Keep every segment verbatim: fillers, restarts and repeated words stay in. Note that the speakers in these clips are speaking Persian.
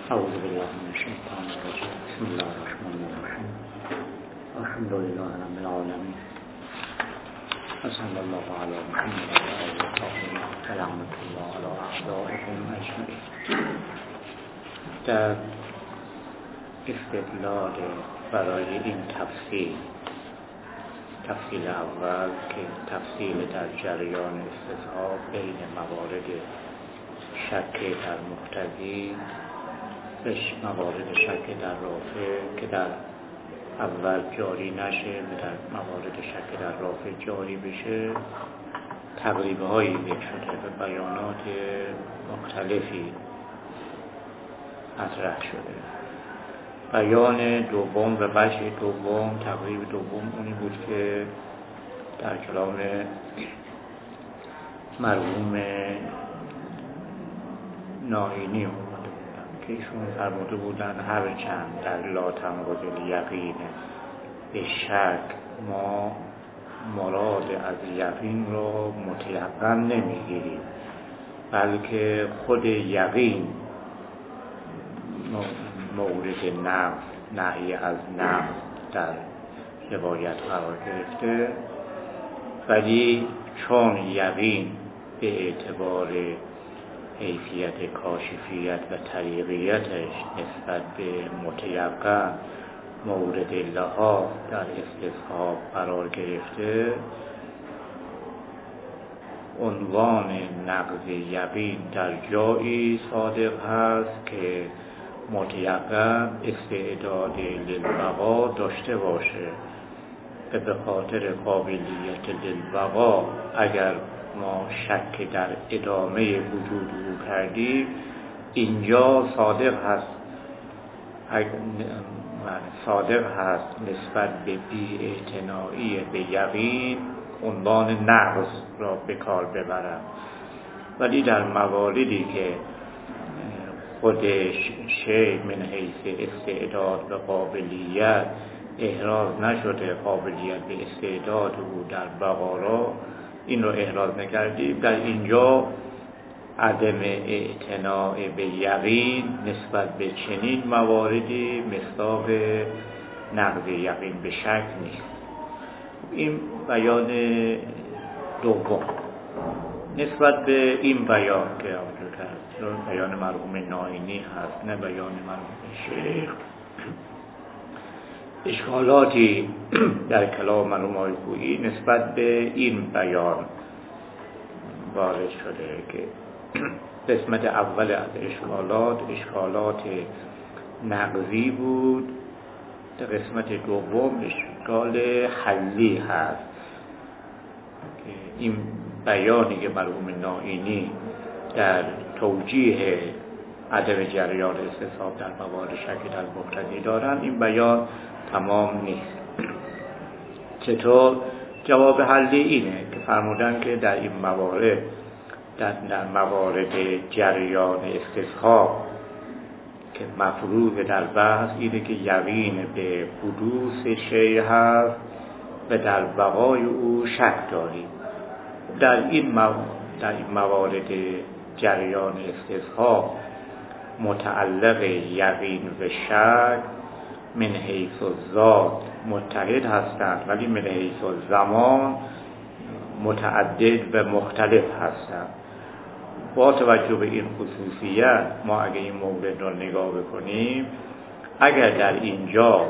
اعوذ بالله من الشیطان الرجیم. بسم الله الرحمن الرحیم. الحمد لله رب العالمین. صلی الله علی محمد و آله الطاهرین. رحمت الله علی اعدائهم اجمعین. در استدلال برای این تفصیل تفصیل اول که تفصیل در جریان استصحاب بین موارد شک در مقتضی و موارد شک در رافع که در اول جاری نشه و در موارد شک در رافع جاری بشه، تقریبه هایی ذکر شده و بیانات مختلفی مطرح شده. بیان دوم و وجه دوم، تقریب دوم اونی بود که در کلام مرحوم ناینی اومده بودن که ایشون فرموده بودن هر چند در لا تنقض الیقین به شک ما مراد از یقین رو متیقن نمیگیریم، بلکه خود یقین مورد نقض نهی از نقض در روایت قرار گرفته، ولی چون یقین به اعتبار حیثیت کاشفیت و طریقیتش نسبت به متیقن مورد لحاظ در استصحاب قرار گرفته، عنوان نقض یقین در جایی صادق هست که متیقن استعداد للبقا داشته باشه و به خاطر قابلیت للبقا اگر ما شک در ادامه وجود او کردیم، اینجا صادق هست صادق هست نسبت به بی‌اعتنایی به یقین عنوان نقض را به کار ببرم. ولی در مواردی که خودش شیء من حیث استعداد و قابلیت احراز نشده، قابلیت به استعداد او در بقا را این رو احراز نکردیم، در اینجا عدم اعتناء به یقین نسبت به چنین مواردی مصداق نقض یقین به شک نیست. این بیان دوم. نسبت به این بیان که آمده کرد، بیان مرحوم ناینی هست نه بیان مرحوم شیخ، اشکالاتی در کلام مرحوم آقای خویی نسبت به این بیان وارد شده که قسمت اول از اشکالات اشکالات نقضی بود، در قسمت دوم اشکال حلی هست که این بیانی که مرحوم ناینی در توجیه عدم جریان استصحاب در موارد شک در مقتضی دارن، این بیان تمام نیست. چطور؟ جواب حلی اینه که فرمودن که در این موارد در, در موارد جریان استصحاب که مفروض در بحث اینه که یقین به حدوث شیء هست و در بقای او شک داریم. در این موارد در این موارد جریان استصحاب متعلق یقین و شک من حیث الذات متحد هستند، ولی من حیث الزمان متعدد و مختلف هستند. با توجه به این خصوصیت ما اگه این مورد را نگاه بکنیم، اگر در اینجا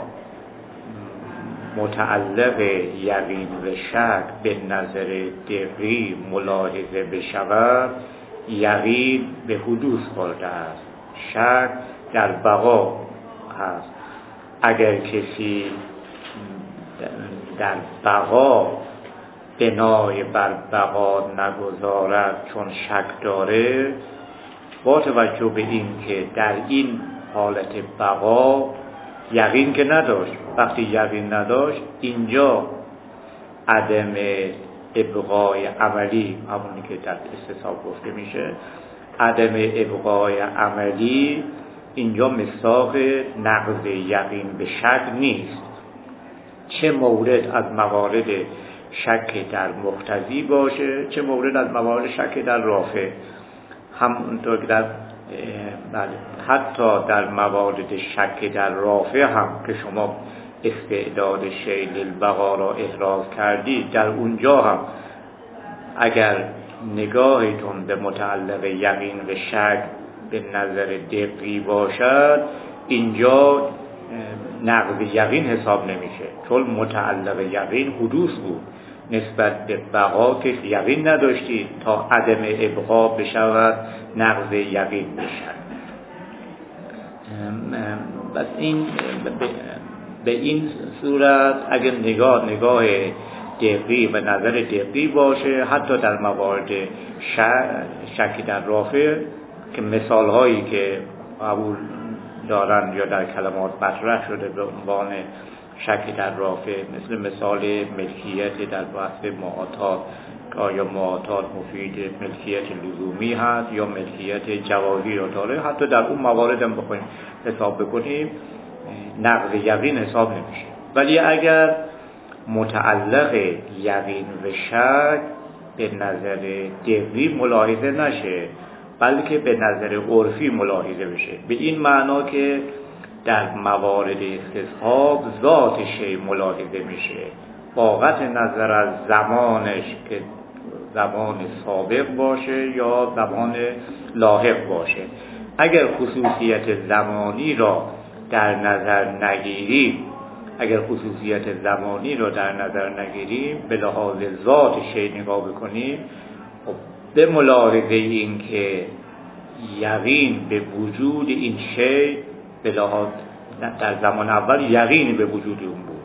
متعلق یقین و شک به نظر دقیق ملاحظه بشود، یقین به حدوث خورده است، شک در بقا هست. اگر کسی در بقا بنای بر بقا نگذارد چون شک داره، با توجه به این که در این حالت بقا یقین که نداشت، وقتی یقین نداشت اینجا عدم ابقای عملی، همونی که در استصحاب گفته میشه، عدم ابقای عملی اینجا مصداق نقض یقین به شک نیست. چه مورد از موارد شک در مقتضی باشه، چه مورد از موارد شک در رافع، همونطور که در بله حتی در موارد شک در رافع هم که شما استعداد شیء للبقا را احراز کردید، در اونجا هم اگر نگاهتون به متعلق یقین و شک به نظر دقیقی باشد، اینجا نقض یقین حساب نمیشه، چون متعلق یقین حدوث بود. نسبت به بقا که یقین نداشتید تا عدم ابقا بشود نقض یقین بشود. بس این به این صورت اگر نگاه نگاه دقیقی و نظر دقیقی باشه، حتی در موارد شک در رافع که مثال هایی که قبول دارن یا در کلمات مطرح شده به عنوان شک در رافع، مثل مثال ملکیت در بحث معاطات که آیا معاطات مفید ملکیت لزومی هست یا ملکیت جوازی را داره، حتی در اون موارد هم بخوایم حساب بکنیم نقض یقین حساب نمیشه. ولی اگر متعلق یقین و شک به نظر دقیقی ملاحظه نشه، بلکه به نظر عرفی ملاحظه بشه، به این معنا که در موارد استصحاب ذات شیء ملاحظه میشه با قطع نظر از زمانش که زمان سابق باشه یا زمان لاحق باشه. اگر خصوصیت زمانی را در نظر نگیریم اگر خصوصیت زمانی را در نظر نگیریم به لحاظ ذات شیء نگاه بکنیم، خب به ملاحظه این که یقین به وجود این شیء به لحاظ در زمان اول یقین به وجود اون بود،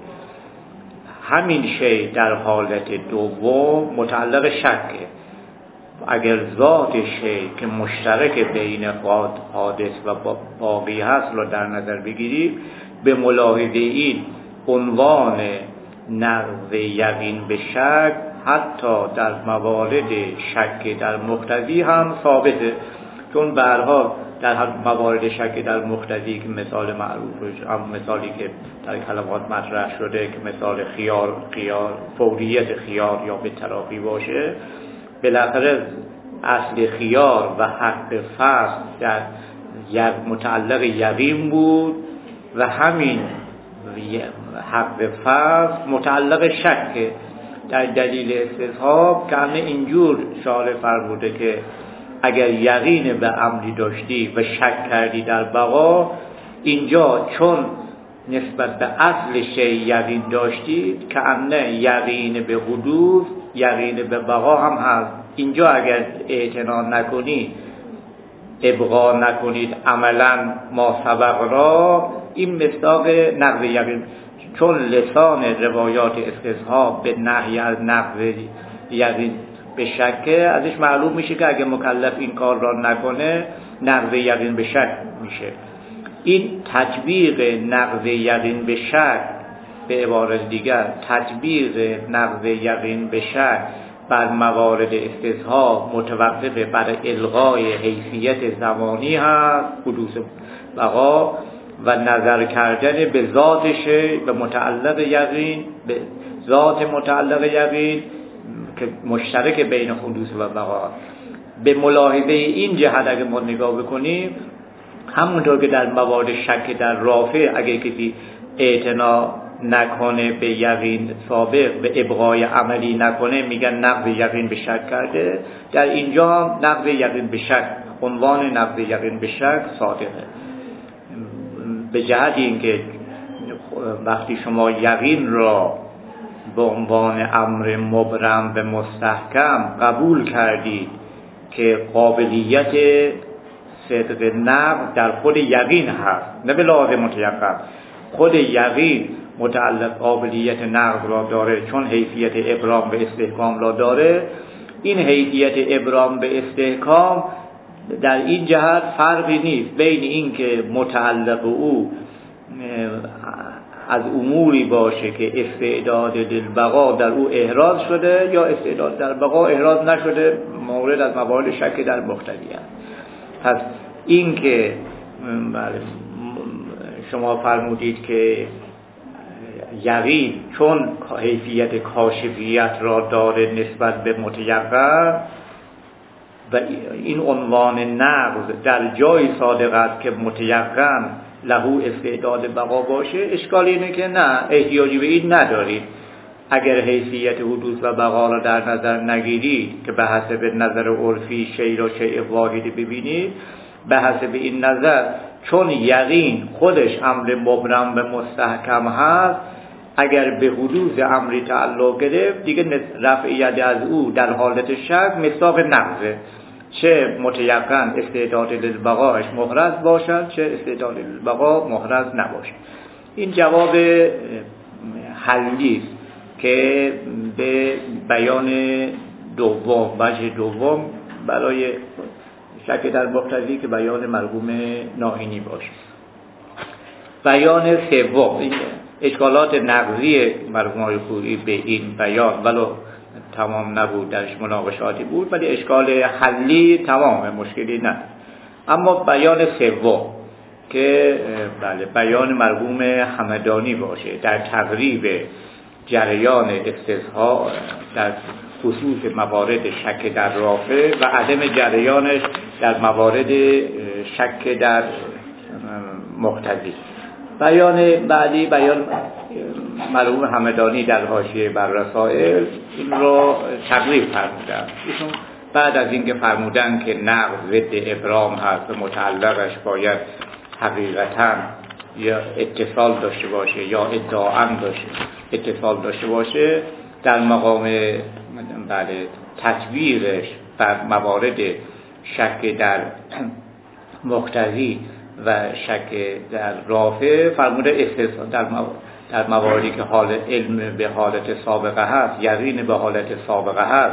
همین شیء در حالت دوم متعلق شکه. اگر ذات شیء که مشترک بین حادث و باقی هست را در نظر بگیریم، به ملاحظه این عنوان نقض یقین به شک حتی در موارد شک در مقتضی هم ثابته، چون به هر حال در موارد شک در مقتضی که مثال معروفش هم مثالی که در کلمات مطرح شده که مثال خیار خیار فوریت خیار یا به تراخی باشه، بالاخره اصل خیار و حق فصل در متعلق یقین بود و همین حق فصل متعلق شک. در دلیل استصحاب که همه اینجور شارع فرموده که اگر یقین به امری داشتی و شک کردی در بقا، اینجا چون نسبت به اصل شیء یقین داشتید که انه یقین به حدوث یقین به بقا هم هست. اینجا اگر اعتنا نکنید ابقا نکنید عملا ما سبق را، این مصداق نقض یقین، چون لسان روایات استصحاب به نهی از نقض یقین به شک ازش معلوم میشه که اگه مکلف این کار را نکنه نقض یقین به شک میشه. این تطبیق نقض یقین به شک، به عبارت دیگر تطبیق نقض یقین به شک بر موارد استصحاب متوقف بر الغای حیثیت زمانی هست حدوث بقا و نظر کردن به ذاتش به متعلق یقین، به ذات متعلق یقین که مشترک بین حدوث و بقا. به ملاحظه این جهت اگه ما نگاه بکنیم، همونطور که در موارد شک در رافع اگه کسی اعتنا نکنه به یقین سابق، به ابقای عملی نکنه، میگن نقض یقین به شک کرده، در اینجا هم نقض یقین به شک، عنوان نقض یقین به شک صادقه. به جهت اینکه وقتی شما یقین را به عنوان امر مبرم و مستحکم قبول کردید که قابلیت صدق نقض در خود یقین هست، نه به لحاظ متیقن، خود یقین متعلق قابلیت نقض را داره، چون حیثیت ابرام به استحکام را داره. این حیثیت ابرام به استحکام در این جهت فرقی نیست بین این که متعلق او از اموری باشه که استعداد للبقا در او احراز شده یا استعداد در بقا احراز نشده، مورد از موارد شک در مقتضی است. پس این که شما فرمودید که یقین چون حیثیت کاشفیت را داره نسبت به متیقن، و این عنوان نقض در جای صادق است که متیقن لهو استعداد بقا باشه، اشکال اینه که نه، احتیاجی به این ندارید. اگر حیثیت حدوث و بقا را در نظر نگیرید که به حسب نظر عرفی شیء را شیء واحدی ببینید، به حسب این نظر چون یقین خودش امر مبرم به مستحکم هست، اگر به حدوث امری تعلق گرفت دیگه رفعیت از او در حالت شک مصداق نقضه، چه متیقن استعداد للبقاش محرز باشد چه استعداد للبقا محرز نباشد. این جواب حلی است که به بیان دوم، وجه دوم برای شک در مقتضی که بیان مرحوم ناینی باشه. بیان سوم، اشکالات نقضی مرحوم آقای خویی به این بیان ولو تمام نبود، درش مناقشاتی بود، ولی اشکال حلی تمام، مشکلی نه. اما بیان سوم که بله بیان مرحوم همدانی باشه در تقریب جریان استصحاح در خصوص موارد شک در رافع و عدم جریانش در موارد شک در مقتضی. بیان بعدی بیان مرحوم همدانی در حاشیه بر رسائل این رو تقریب فرمودن. ایشون بعد از اینکه فرمودن که نقض ضد ابرام هست و متعلقش باید حقیقتاً یا اتصال داشته باشه یا ادعاً داشته اتصال داشته باشه، در مقام بله تطبیقش بر موارد شک در مقتضی و شک در رافع فرموده استثناء در در مواردی که حال علم به حالت سابقه هست، یقین به حالت سابقه هست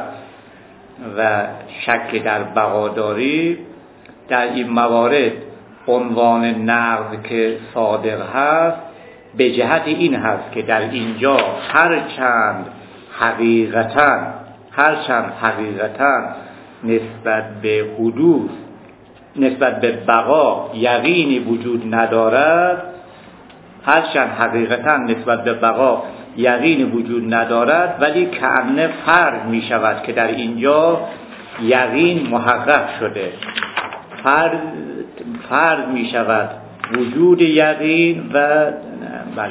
و شک در بقاداری، در این موارد عنوان نقض که صادق هست به جهت این هست که در اینجا هر چند حقیقتاً هر چند حقیقتاً نسبت به حدوث نسبت به بقا یقینی وجود ندارد، هرچند حقیقتا نسبت به بقا یقینی وجود ندارد، ولی کأنه فرض می شود که در اینجا یقین محقق شده، فرض فرض می شود وجود یقین و بله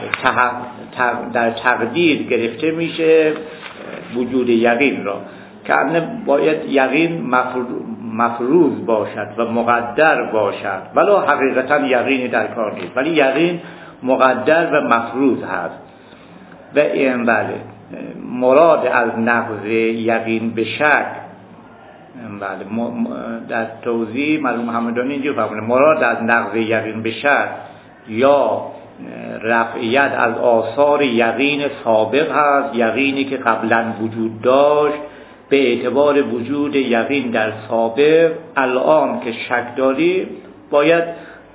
در تقدیر گرفته میشه وجود یقین را، کأنه باید یقین مفروض باشد و مقدر باشد، ولی حقیقتا یقینی در کار نیست، ولی یقین مقدر و مفروض هست. و این بله مراد از نقض یقین به شک، بله در توضیح مرحوم همدانی اینجور فرموده مراد از نقض یقین به شک یا رفعیت از آثار یقین سابق هست، یقینی که قبلا وجود داشت به اعتبار وجود یقین در سابق الان که شک داریم باید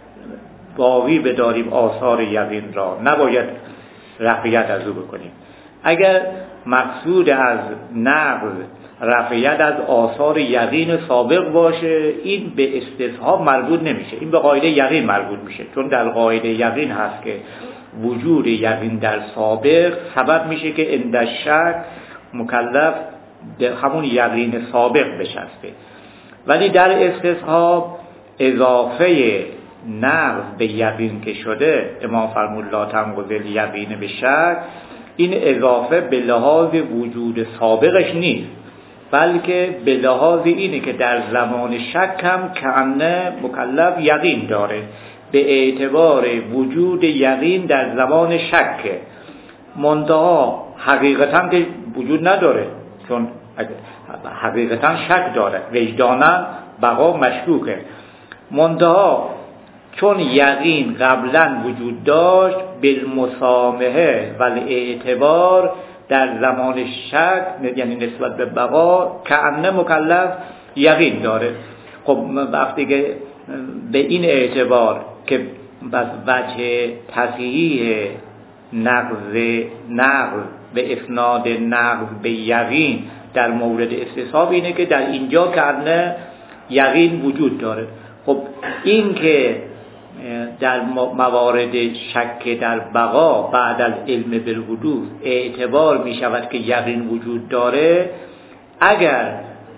باقی بداریم آثار یقین را، نباید رفعیت از او بکنیم. اگر مقصود از نقض رفعیت از آثار یقین سابق باشه، این به استصحاب مربوط نمیشه، این به قاعده یقین مربوط میشه، چون در قاعده یقین هست که وجود یقین در سابق سبب میشه که عند شک مکلف همون یقین سابق بشسته. ولی در استصحاب اضافه نقض به یقین که شده، امام فرمود لا تنقض الیقین به شک، این اضافه به لحاظ وجود سابقش نیست، بلکه به لحاظ اینه که در زمان شک هم کأنه مکلف یقین داره، به اعتبار وجود یقین در زمان شک، منتها حقیقتا که وجود نداره، چون حقیقتا شک داره، وجدانا بقا مشکوکه، منتها چون یقین قبلا وجود داشت بالمسامحه و اعتبار در زمان شک، یعنی نسبت به بقا کأنه مکلف یقین داره. خب وقتی که به این اعتبار که بس وجه تصحیح نقض نقض به اسناد نقض به یقین در مورد استصحاب اینه که در اینجا کأنه یقین وجود داره. خب این که در موارد شک در بقا بعد از علم بالحدوث اعتبار می شود که یقین وجود داره، اگر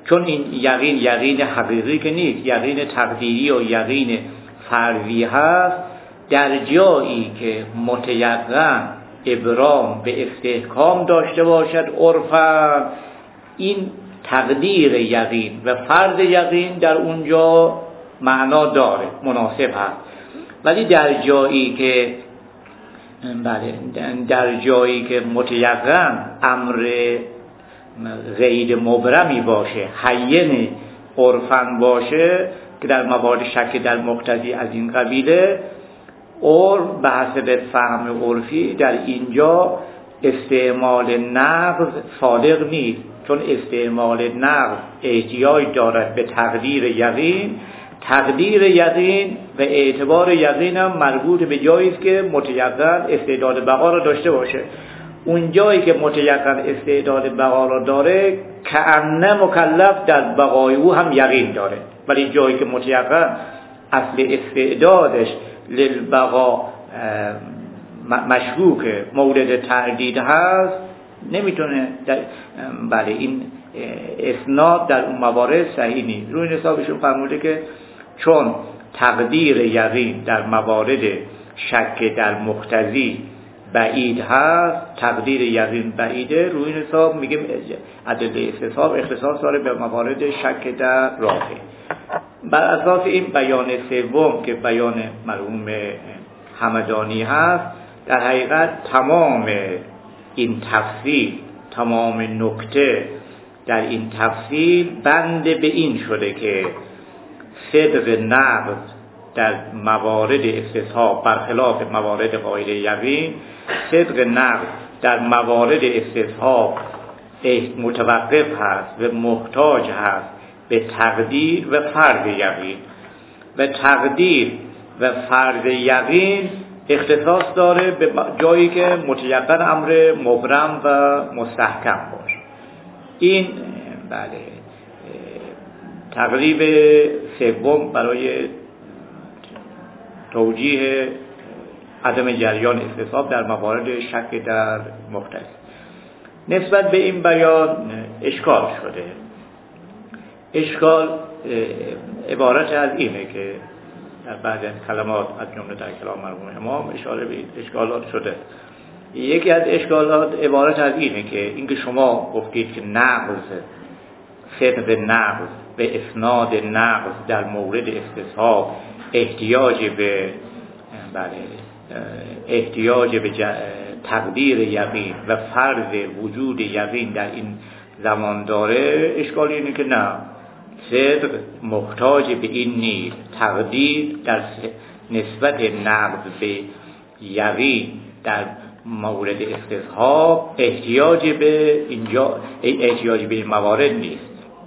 چون این یقین یقین حقیقی که نیست، یقین تقدیری و یقین فرضی هست، در جایی که متیقن ابرام به استحکام داشته باشد عرفاً، این تقدیر یقین و فرض یقین در اونجا معنا داره، مناسب هست. ولی در جایی که بله در جایی که متیقن امر غیر مبرمی باشه، حین عرفاً باشه، که در موارد شک در مقتضی از این قبیله، اور به حسب فهم عرفی در اینجا استعمال نقض صادق نیست، چون استعمال نقض احتیاج دارد به تقدیر یقین. تقدیر یقین و اعتبار یقین هم مربوط به جایی است که متیقن استعداد بقا را داشته باشه. اون جایی که متیقن استعداد بقا را داره، کأنه مکلف در بقای او هم یقین داره. ولی جایی که متیقن اصل استعدادش للبقا مشکوک مورد تردید هست، نمیتونه بله این اسناد در اون موارد صحیح نیست. روی حسابشون فرموده که چون تقدیر یقین در موارد شک در مقتضی بعید هست، تقدیر یقین بعیده، روی حساب میگیم ادله استصحاب اختصاص داره به موارد شک در رافع. بر اساس این بیان سوم که بیان مرحوم همدانی هست، در حقیقت تمام این تفصیل، تمام نکته در این تفصیل بند به این شده که صدق نقض در موارد استصحاب برخلاف موارد قاعده یقین، صدق نقض در موارد استصحاب متوقف هست و محتاج هست به تقدیر و فرض یقین، و تقدیر و فرض یقین اختصاص داره به جایی که متیقن امر مبرم و مستحکم باشه. این بله تقریب سوم برای توجیه عدم جریان استصحاب در موارد شک در مقتضی. نسبت به این بیان اشکال شده. اشکال عبارت از اینه که در بعضی از کلمات از جمله در کلام مرحوم امام اشاره به اشکالات شده. یکی از اشکالات عبارت از اینه که اینکه شما گفتید که نقض، صدق نقض به اسناد نقض در مورد استصحاب احتیاج به بله احتیاج به تقدیر یقین و فرض وجود یقین در این زمان داره. اشکال اینه که نه، صدق محتاج به این نیست. تقدیر در نسبت نقض به یقین در مورد استصحاب احتیاج به اینجا احتیاج به این موارد نیست.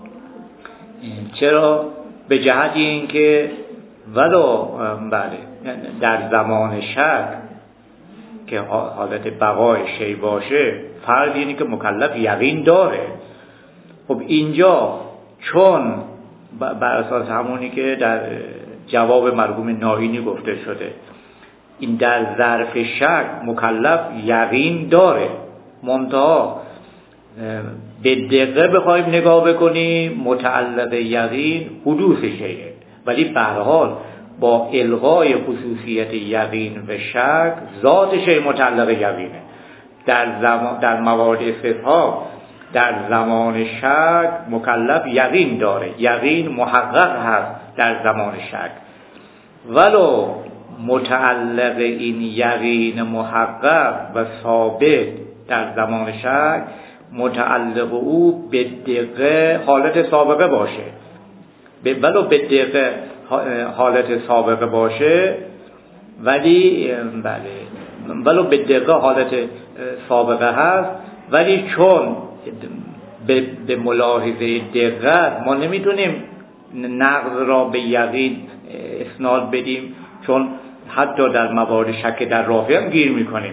چرا؟ به جهت اینکه ولو بله در زمان شک که حالت بقای شی باشه، فرض اینه که مکلف یقین داره. خب اینجا چون بر اساس همونی که در جواب مرحوم ناینی گفته شده، این در ظرف شک مکلف یقین داره، منتها به دقیقه بخوایم نگاه بکنیم متعلق یقین حدوث شیء، ولی به هر حال با الغای خصوصیت یقین و شک ذات شیء متعلق یقینه. در زمان در موارد استصحاب در زمان شک مکلف یقین داره، یقین محقق هست در زمان شک، ولو متعلق این یقین محقق و ثابت در زمان شک متعلق او به دقیقه حالت سابقه باشه، ولو به دقیقه حالت سابقه باشه، ولی بله ولو به دقیقه حالت سابقه هست، ولی چون به, به ملاحظه دقت ما نمیتونیم نقض را به یقین اسناد بدیم، چون حتی در موارد شک در رافع هم گیر میکنیم.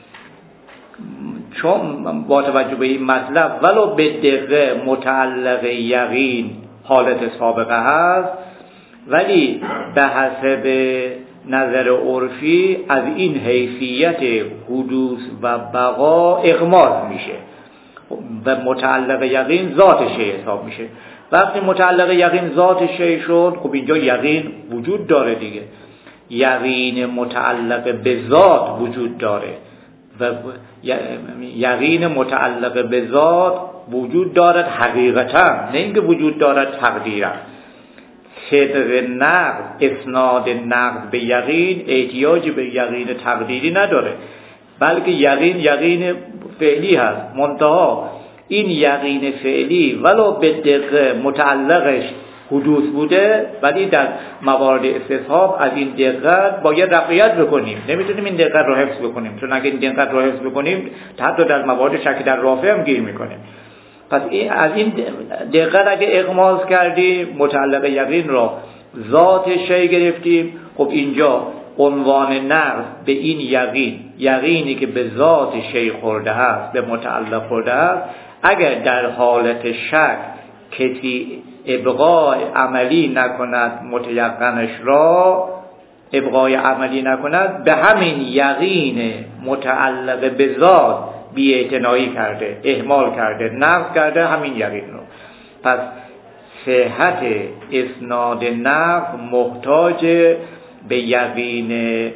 چون با توجه به این مطلب ولو به دقیقه متعلق یقین حالت سابقه هست، ولی به حسب نظر عرفی از این حیثیت حدوث و بقا اغماض میشه. و متعلق یقین ذات شیء حساب میشه. وقتی متعلق یقین ذات شیء شد، خب اینجا یقین وجود داره دیگه. یقین متعلق به ذات وجود داره و یقین متعلق به ذات وجود دارد حقیقتا، نه اینکه وجود دارد تقدیرا. صدق نقد، اسناد نقد به یقین احتیاجی به یقین تقدیری نداره، بلکه یقین یقین فعلی هست. منتها این یقین فعلی ولو به دقت متعلقش حدوث بوده، ولی در موارد استصحاب از این دقت باید رعایت بکنیم. نمیتونیم این دقت رو حفظ بکنیم، چون اگه این دقت رو حفظ بکنیم حتی در موارد شک در رافع هم گیر میکنیم. پس این از این دقت اگه اغماض کردیم، متعلق یقین را ذات شیء گرفتیم، خب اینجا عنوان نقد به این یقین، یقینی که به ذات شیء خورده است، به متعلق خورده است، اگر در حالت شک کسی ابقای عملی نکند متیقنش را، ابقای عملی نکند، به همین یقین متعلق به ذات بی‌اعتنایی کرده، اهمال کرده، نقض کرده همین یقین رو. پس صحت اسناد نقض محتاج به یقین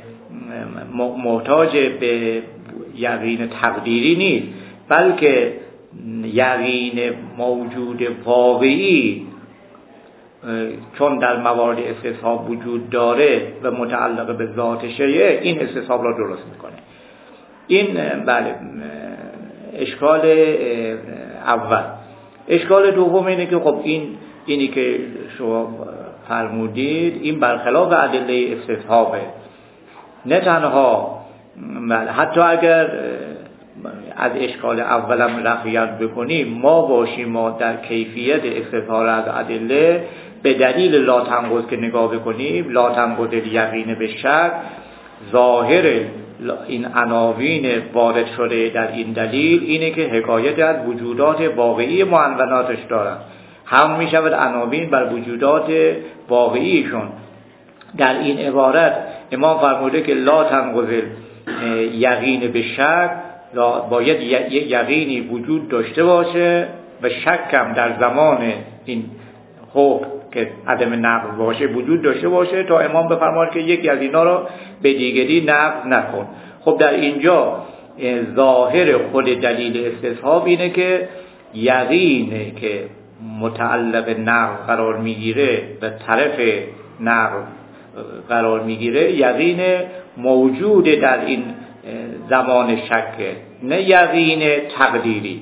محتاج به یقین تقدیری نیست، بلکه یقین موجود واقعی چون در موارد استصحاب وجود داره و متعلق به ذات شیء، این استصحاب را درست میکنه. این بله اشکال اول. اشکال دوم اینه که خب این اینی که شما فرمودید این برخلاف ادله استصحابه. نه تنها بله حتی اگر از اشکال اولم رفعیت بکنیم، ما باشیم ما در کیفیت استظهار از ادله به دلیل لا تنقض که نگاه بکنیم، لا تنقض یقین به شک، ظاهر این عناوین وارد شده در این دلیل اینه که حکایت از وجودات واقعی معنوناتش دارن، هم می شود عناوین بر وجودات واقعیشون. در این عبارت امام فرموده که لا تنقض یقین به شک، باید یقینی وجود داشته باشه و شک هم در زمان این حکم که عدم نقض باشه وجود داشته باشه تا امام بفرماید که یکی از اینا رو به دیگری نقض نکن. خب در اینجا ظاهر خود دلیل استصحاب اینه که یقینه که متعلق نقض قرار میگیره و طرف نقض قرار میگیره، یقین موجود در این زمان شکه، نه یقین تقدیری.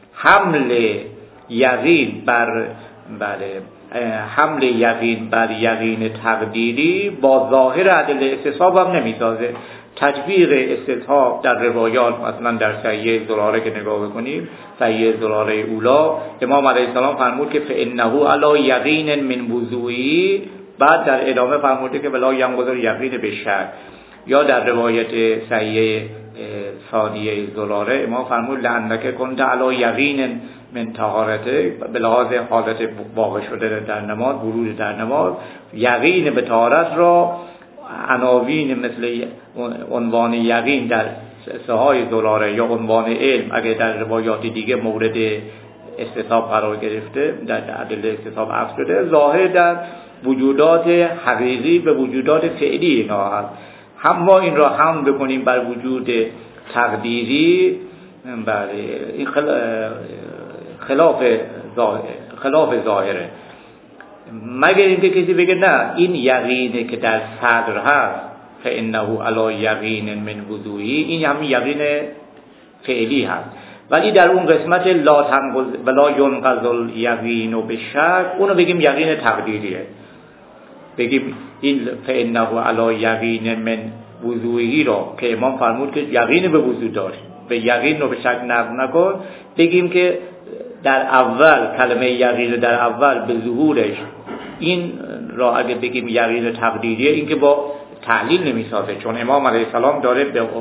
حمل یقین بر بله حمل یقین بر یقین تقدیری با ظاهر ادله استصحاب هم نمیسازه. تطبیق استصحاب در روایات، مثلا در صحیح زراره که نگاه بکنیم، صحیح زراره اولا، امام علیه السلام فرمود که فانه علی یقین من وضوئی، بعد در ادامه فرموده که ولا ینقض یقین به شک. یا در روایت صحیح ثانیه زراره امام فرمود لعنک کنت علی یقین من طهارته، به لحاظ حالت واقع شده در نماز، ورود در نماز، یقین به طهارت را عناوین مثل عنوان یقین در صحیح زراره یا عنوان علم اگه در روایات دیگه مورد استصحاب قرار گرفته، در ادله استصحاب عفو شده، ظاهر در وجودات حقیقی به وجودات فعلی اینا هست. هم ما این را هم بکنیم بر وجود تقدیری، بله این خلاف ظاهر خلاف ظاهره، مگر اینکه کسی بگه نه این یقینه که در صدر هست فانه علی یقین من وضوئی، این هم یقین فعلی هست، ولی در اون قسمت لا تنقض ولا ینقض الیقین به شک اونو بگیم یقین تقدیریه، بگیم این فانه علی یقین من وضوئی را که امام فرمود که یقین به وضو داشت، به یقین رو به شک نقض نکن، بگیم که در اول کلمه یقین در اول به ظهورش این را اگه بگیم یقین تقدیریه، این که با تعلیل نمیسازه، چون امام علیه السلام داره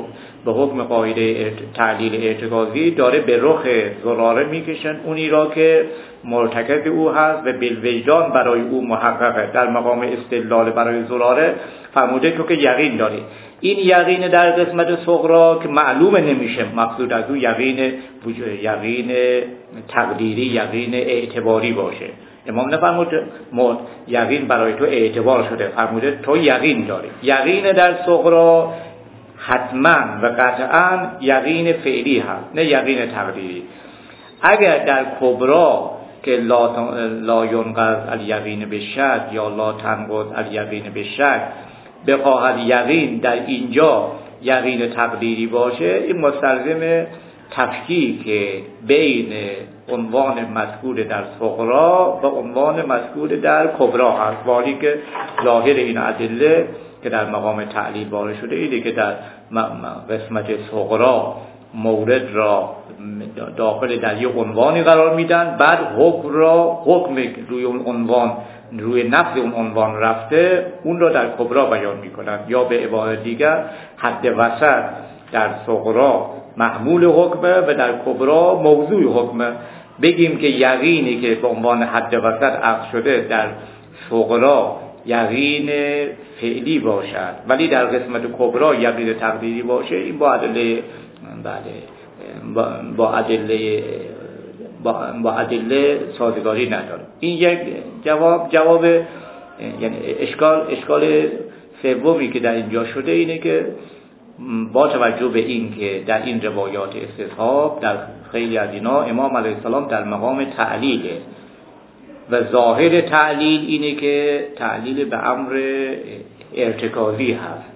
به حکم قاعده تعلیل ارتکازی داره به رخ زراره میکشن اونی را که مرتکب او هست و بالوجدان برای او محققه. در مقام استدلال برای زراره فرموده که یقین داره. این یقین در قسمت صغرا که معلوم نمیشه، مقصود از او یقین یقین تقدیری، یقین اعتباری باشه. امام نفرمود یقین برای تو اعتبار شده، فرموده تو یقین داری. یقین در صغرا حتما و قطعا یقین فعلی هست، نه یقین تقدیری. اگر در کبرا که لا لا ینقض الیقین بالشک یا لا تنقض الیقین بالشک بخواهد یقین در اینجا یقین تقدیری باشه، این مستلزم تفکیک بین عنوان مذکور در صغرا و عنوان مذکور در کبرا هست. والی که ظاهر این ادله که در مقام تعلیل وارد شده اینه که در قسمت صغرا مورد را داخل در یک عنوانی قرار میدن، بعد حکم را حکم روی اون عنوان، روی نفس اون عنوان رفته، اون را در کبرا بیان میکنن. یا به عبارت دیگر حد وسط در صغرا محمول حکمه و در کبرا موضوع حکمه. بگیم که یقینی که به عنوان حد وسط عقد شده در صغرا یقین فعلی باشد ولی در قسمت کبرا یقین تقدیری باشه، این با ادله بله با, با ادله با, با ادله سازگاری نداره. این یک جواب جواب یعنی اشکال اشکال سومی که در اینجا شده اینه که با توجه به این که در این روایات استصحاب در خیلی از اینا امام علیه السلام در مقام تعلیله و ظاهر تعلیل اینه که تعلیل به امر ارتکازی هست،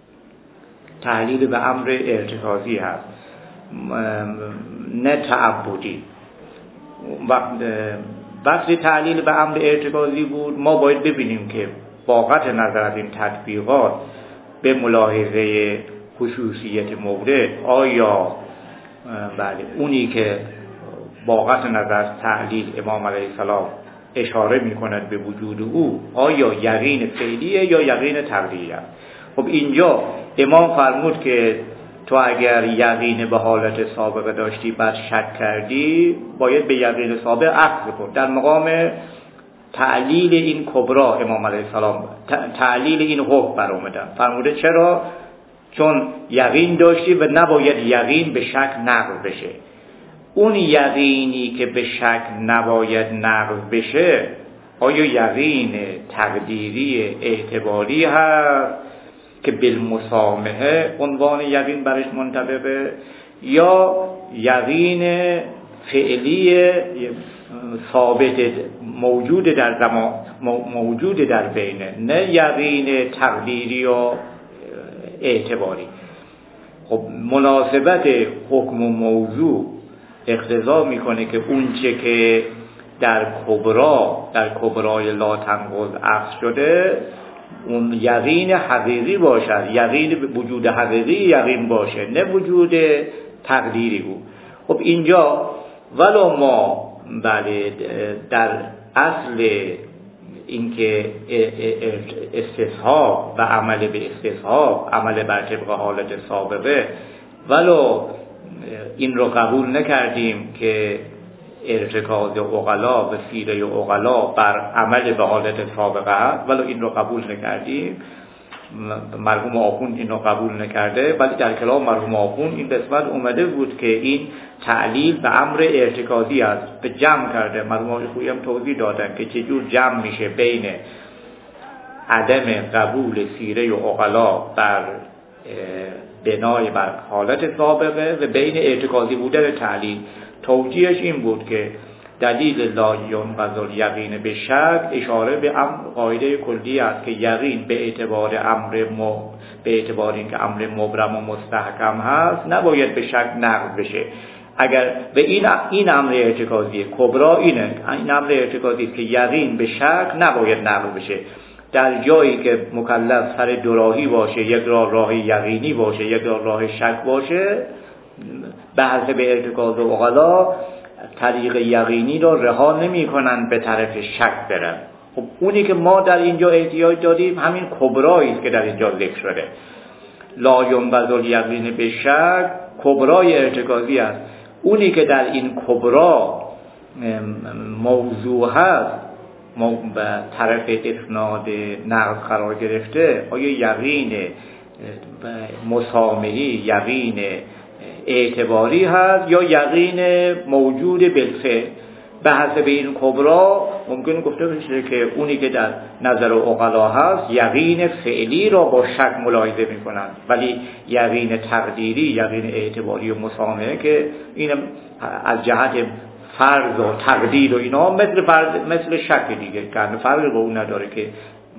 تعلیل به امر ارتکازی هست نه تعبدی. وقتی تعلیل به امر ارتکازی بود ما باید ببینیم که با قطع نظر از این تطبیقات به ملاحظه خصوصیت مورد آیا بله اونی که با قطع نظر تعلیل امام علیه السلام اشاره می کند به وجود او آیا یقین فعلیه یا یقین تقدیری است. خب اینجا امام فرمود که تو اگر یقین به حالت سابقه داشتی بعد شک کردی باید به یقین سابق عقد کن. در مقام تعلیل این کبرا امام علیه السلام تعلیل این حکم بر اومدن، فرموده چرا؟ چون یقین داشتی و نباید یقین به شک نقض بشه. اون یقینی که به شک نباید نقض بشه آیا یقین تقدیری اعتباری هست که بالمسامحه عنوان یقین برش منطبقه، یا یقین فعلی ثابت موجود در زمان موجود در بینه، نه یقین تقدیری و اعتباری. خب مناسبت حکم و موضوع اقتضا میکنه که اون چه که در کبرا در کبرای لا تنقض عقد شده اون یقین حقیقی باشد، یقین وجود حقیقی یقین باشه نه وجود تقدیری بود. خب اینجا ولو ما بله در اصل اینکه استصحاب و عمل به استصحاب عمل بر طبق حالت سابقه ولو این رو قبول نکردیم که ارتکاز عقلا و سیره عقلا بر عمل به حالت سابقه هست، ولو این رو قبول نکردیم، مرحوم آخوند این رو قبول نکرده، ولی در کلام مرحوم آخوند این قسمت اومده بود که این تعلیل به امر ارتکازی است، به جمع کرده. مرحوم آخوند هم توضیح دادن که چجور جمع میشه بین عدم قبول سیره عقلا بر بنای بر حالت سابقه و بین ارتکازی بودن تعلیل. توجیهش این بود که دلیل لا ینقض الیقین به شک اشاره به قاعده کلی است که یقین به اعتبار امر م... به اعتبار اینکه امر مبرم و مستحکم هست نباید به شک نقض بشه. اگر به این این امر ارتکازی کبرا اینه، این امر ارتکازی که یقین به شک نباید نقض بشه. در جایی که مکلف سر دوراهی باشه، یک راه راه یقینی باشه، یک راه راه شک باشه، به حسب ارتکاز و عقلا طریق یقینی رو رها نمی کنن به طرف شک برن. خب اونی که ما در اینجا احتیاج داریم همین کبرایی است که در اینجا ذکر شده. لا ینقض الیقین به شک کبرای ارتکازی است. اونی که در این کبرا موضوع هست به طرف اسناد نقض قرار گرفته، آیا یقین مسامحی، یقین اعتباری هست یا یقین موجود بالفعل؟ به حسب این کبرا ممکن گفته بشه که اونی که در نظر عقلا هست یقین فعلی را با شک ملاحظه میکنند، ولی یقین تقدیری، یقین اعتباری و مسامحه که این از جهت فرض و تقدیر و اینا مثل فرض مثل شک دیگه که فرقی با اون نداره که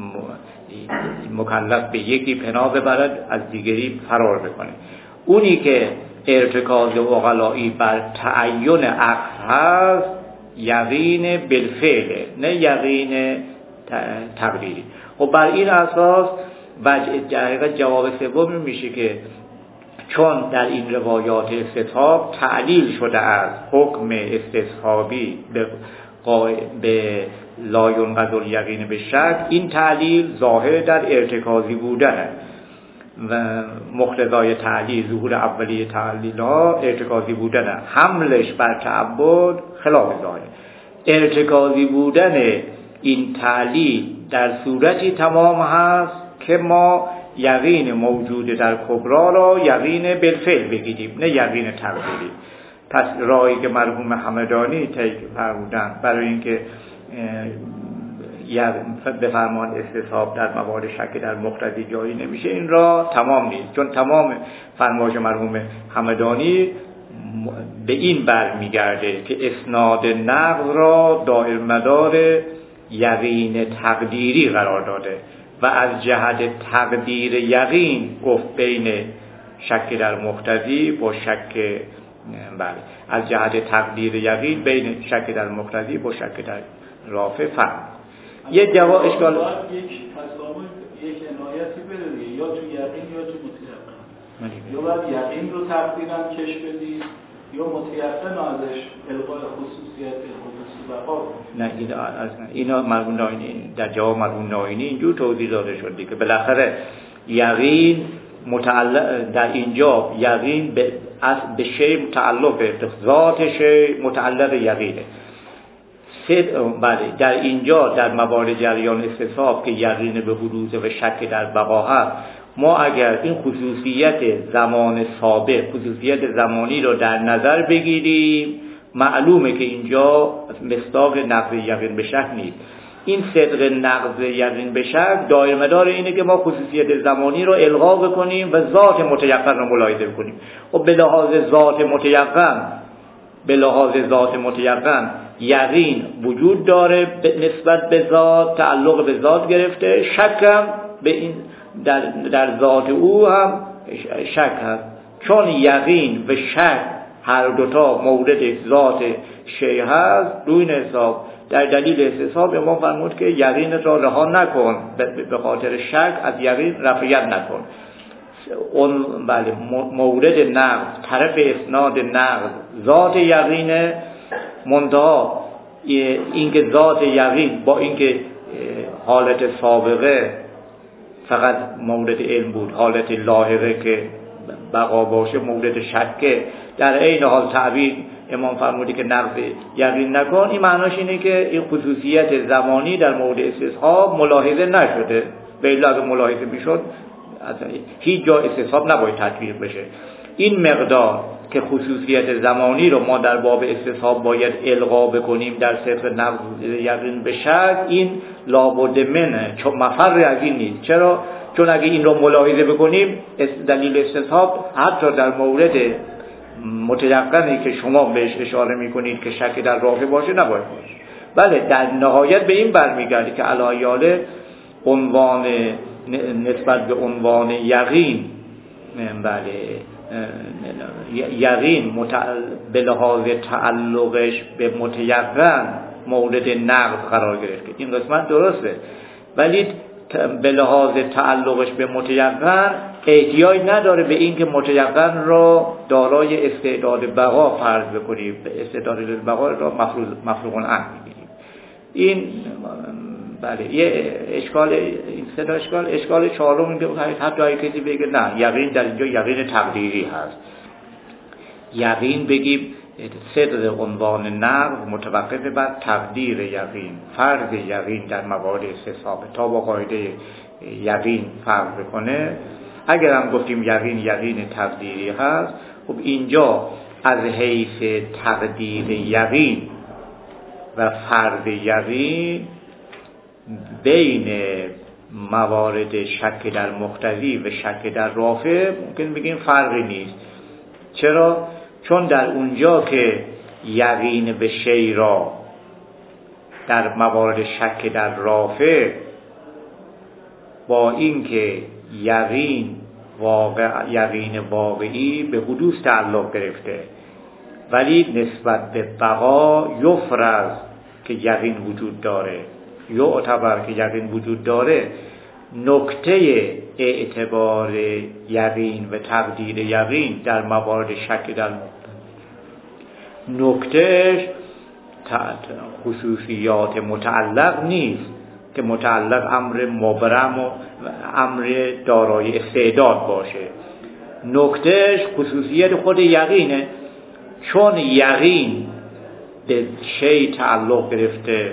مکلف به یکی پناه ببرد از دیگری فرار بکنه. اونی که ارتکاز عقلایی بر تعین عقل هست یقین بالفعل، نه یقین تقدیری. و بر این اساس در جواب سوم میشه که چون در این روایات استصحاب تعلیل شده از حکم استصحابی به به لا ینقض الیقین به شک، این تعلیل ظاهر در ارتکازی بودن و مقتضای تعلیل ظهور اولیه تعلیل ها ارتکازی بودن، حملش بر تعبد خلاف ظاهر. ارتکازی بودن این تعلیل در صورتی تمام هست که ما یقین موجود در کبرا را یقین بالفعل بگیریم، نه یقین تقدیری. پس راهی که مرحوم همدانی طی فرمودند برای اینکه به فرمان استصحاب در موارد شک در مقتضی جایی نمیشه، این را تمام نیست، چون تمام فرمایش مرحوم همدانی به این برمیگرده که اسناد نقض را دایر مدار یقین تقدیری قرار داده و از جهت تقدیر یقین گفت بین شک در مقتضی با شک، بله از جهت تقدیر یقین بین شک در مقتضی با شک در رافع فرق. یه جواب اشکال یک تسامح، یک عنایتی بده یا تو یقین یا تو متیقن، یا باید یقین رو تقدیرم کش بدید یا متیقن ازش الغای خصوصیت خصوصی بقا. نه اینا از اینا مرحوم ناینی در جواب مرحوم ناینی اینجور توضیح داده شد که بالاخره یقین متعلق در اینجا یقین به به شی متعلق به ذات شی متعلق یقینه. بله در اینجا در موارد جریان استصحاب که یقین به حدوث و شک در بقا هست، ما اگر این خصوصیت زمان سابق، خصوصیت زمانی رو در نظر بگیریم، معلومه که اینجا مصداق نقض یقین به شک نیست. این صدق نقض یقین به شک دایر مدار اینه که ما خصوصیت زمانی رو الغا بکنیم و ذات متیقن رو ملاحظه کنیم. و به لحاظ ذات متیقن به لحاظ ذات متیقن یقین وجود داره نسبت به ذات، تعلق به ذات گرفته، شک هم به این در, در ذات او هم شک هست. چون یقین و شک هر دوتا مورد ذات شیء هست، روی این حساب در دلیل استصحاب ما فرمود که یقین را رها نکن، به خاطر شک از یقین رفعیت نکن. اون بله مورد نقض، طرف اسناد نقض ذات یقینه، منتها اینکه ذات یقین با اینکه حالت سابقه فقط مورد علم بود، حالت لاحقه که بقا باشه مورد شکه، در عین حال تعبیر امام فرمودی که نقض یقین نکن. این معناش اینه که این خصوصیت زمانی در مورد استصحاب ملاحظه نشده، به الا اگه ملاحظه میشد هیچ جا استصحاب نباید تطبیق بشه. این مقدار که خصوصیت زمانی رو ما در باب استصحاب باید الغا بکنیم در صدق نقض یقین به شک، این لابد منه، چون مفر از این نیست. چرا؟ چون اگه این رو ملاحظه بکنیم دلیل استصحاب حتی در مورد متیقنی که شما بهش اشاره میکنید که شک در رافع باشه نباید باشه. بله در نهایت به این برمیگرده که علایاله عنوان نسبت به عنوان یقین، بله یقین به لحاظ تعلقش به متیقن مورد نقض قرار گرفته، این قسمت درسته، ولی به لحاظ تعلقش به متیقن احتیاج نداره به این که متیقن را دارای استعداد بقا فرض بکنیم، استعداد بقا را مفروض مفروغ عنه بگیریم. این بله یه اشکال این سه اشکال اشکال چهارم اینه که حتی اگه کسی بگه نه یقین در اینجا یقین تقدیری هست، یقین بگیم صدق عنوان نقض متوقف بر تقدیر یقین، فرض یقین در موارد استصحاب تا با قاعده یقین فرق بکنه. اگر هم گفتیم یقین یقین تقدیری هست، خب اینجا از حیث تقدیر یقین و فرض یقین بین موارد شک در مقتضی و شک در رافع ممکن بگیم فرقی نیست. چرا؟ چون در اونجا که یقین به شی را در موارد شک در رافع با اینکه یقین واقع یقین واقعی به حدوث تعلق گرفته، ولی نسبت به بقا یفرض که یقین وجود داره، یعتبر که یقین وجود داره، نکته اعتبار یقین و تقدیر یقین در موارد شک در نکتهش خصوصیات متعلق نیست که متعلق امر مبرم و امر دارای استعداد باشه. نکتهش خصوصیت خود یقینه، چون یقین به شی تعلق گرفته،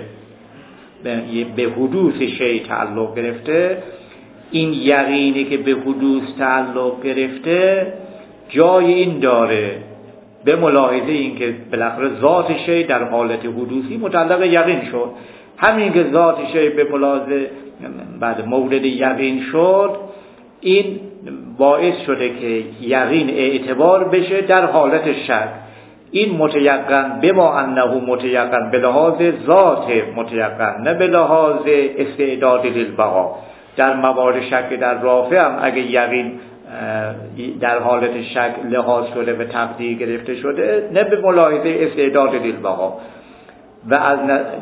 به حدوث شی تعلق گرفته، این یقینی که به حدوث تعلق گرفته جای این داره به ملاحظه این که بالاخره ذات شی در حالت حدوثی متعلق یقین شد. همین که ذات شی به ملاحظه بعد مورد یقین شد، این باعث شده که یقین اعتبار بشه در حالت شک. این متیقن بما انه متیقن به لحاظ ذات متیقن، نه به لحاظ استعداد للبقا. در موارد شک در رافع هم اگه یقین در حالت شک لحاظ شده و تقدیر گرفته شده، نه به ملاحظه استعداد للبقا. و از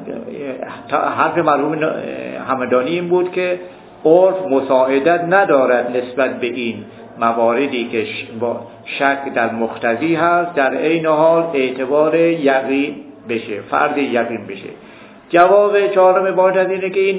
حرف مرحوم همدانی این بود که عرف مساعدت ندارد نسبت به این مواردی که با شک در مقتضی هست در عین حال اعتبار یقین بشه، فرض یقین بشه. جواب چهارم بارد از اینه که این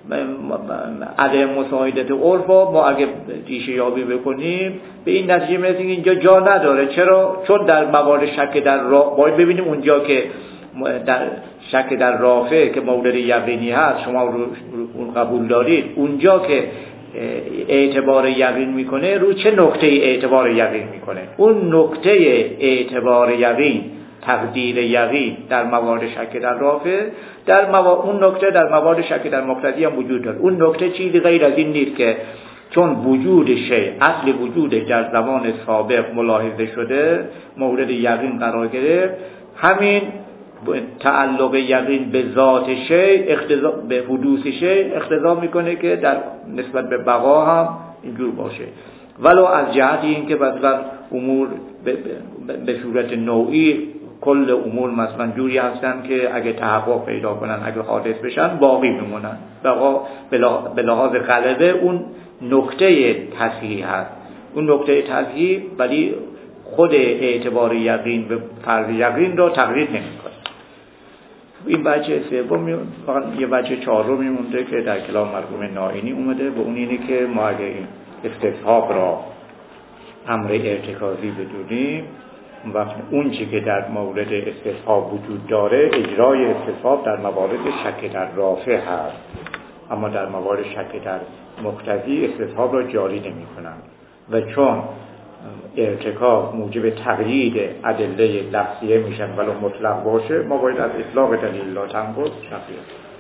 عدم مساعدت عرف ما اگه ریشه یابی بکنیم به این نتیجه میرسیم که اینجا جا نداره. چرا؟ چون در موارد شک در را باید ببینیم اونجا که در شک در رافع که مورد یقینی هست شما رو اون قبول دارید، اونجا که اعتبار یقین میکنه رو چه نکته اعتبار یقین میکنه؟ اون نکته اعتبار یقین تقدیر یقین در موارد شک در رافع، در موارد اون نکته در موارد شک در مقتضی هم وجود داره. اون نکته چیزی غیر از این نیست که چون وجود شی اصل وجودش در زمان سابق ملاحظه شده مورد یقین قرار گرفت، همین تعلق یقین به ذات شی اقتضا به حدوث شی اقتضا میکنه که در نسبت به بقا هم اینجور باشه. ولو از جهت این که مثلا امور به, به صورت نوعی کل امور مثلا جوری هستن که اگه تحقق پیدا کنن، اگه حادث بشن باقی میمونن. بقا به لحاظ غلبه اون نکته تصحیح هست، اون نکته تصحیح ولی خود اعتبار یقین به فرض یقین رو تغییر نمیکنه. این بچه سوم، فقط یه بچه چهارم میمونده که در کلام مرحوم نائینی اومده و اون اینه که ما اگه این استصحاب را امر ارتکازی بدونیم، وقت اون چی که در مورد استصحاب وجود داره اجرای استصحاب در موارد شک در رافع هست، اما در موارد شک در مقتضی استصحاب را جاری نمی کنن. و چون ارتکاب موجب تقیید ادله لفظیه میشن ولو مطلق باشه، ما باید از اطلاق دلیل لا تنقض شفیه